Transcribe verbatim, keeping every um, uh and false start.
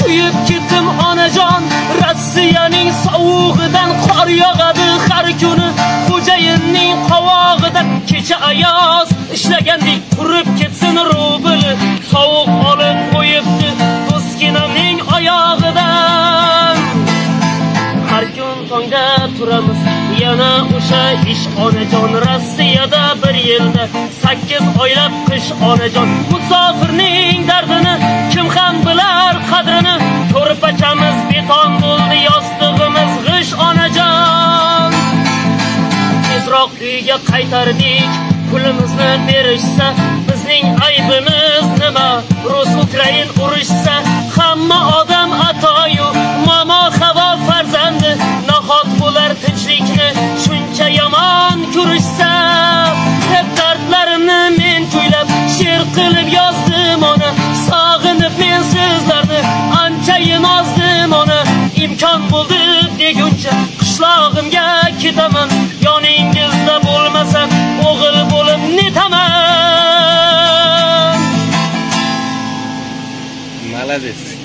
kuyib ketdim onajon. Rossiyaning sovug'idan qor yog'adi har kuni, xo'jayinning qovog'idan kecha ayoz ishlagandek qurib ketsin rubl, sovuq olib qo'yibdi do'skinamning oyog'idan. Har kun tongda turamiz yana o'sha ish onajon. Rossiyada bir yilda sakkiz oylab qish onajon. Musofirning dardini kim ham bilar qadrini, ko'rpachamiz beton bo'ldi, yostig'imiz g'ish onajon. Tezroq uyga qaytardik, pulimizni berishsa, bizning aybimiz nima? Rus Ukrain urushsa, hamma odam atoyu momo havo farzandi, nahot bular tinchlikni shuncha yomon ko'rishsa? Hep dardlarimni men kuylab she'r qilib yozdim ona, sog'inib men sizlarni anchayin ozdim ona. Imkon bo'ldi deguncha qishlog'imga ketaman, yoningizda bo'lmasam o'g'il bo'lib netaman. Молодец.